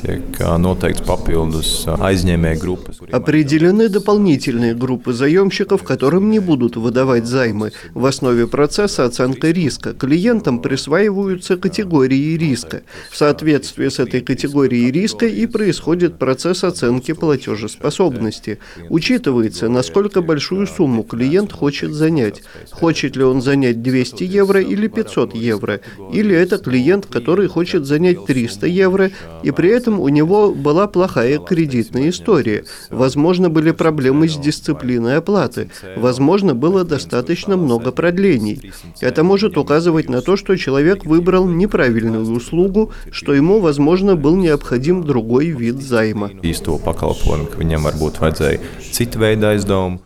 Определены дополнительные группы заемщиков, которым не будут выдавать займы. В основе процесса оценка риска. Клиентам присваиваются категории риска. В соответствии с этой категорией риска и происходит процесс оценки платежеспособности. Учитывается, насколько большую сумму клиент хочет занять. Хочет ли он занять 200 евро или 500 евро. Или это клиент, который хочет занять 300 евро, и при этом у него была плохая кредитная история. Возможно, были проблемы с дисциплиной оплаты. Возможно, было достаточно много продлений. Это может указывать на то, что человек выбрал неправильную услугу, что ему, возможно, был необходим другой вид займа.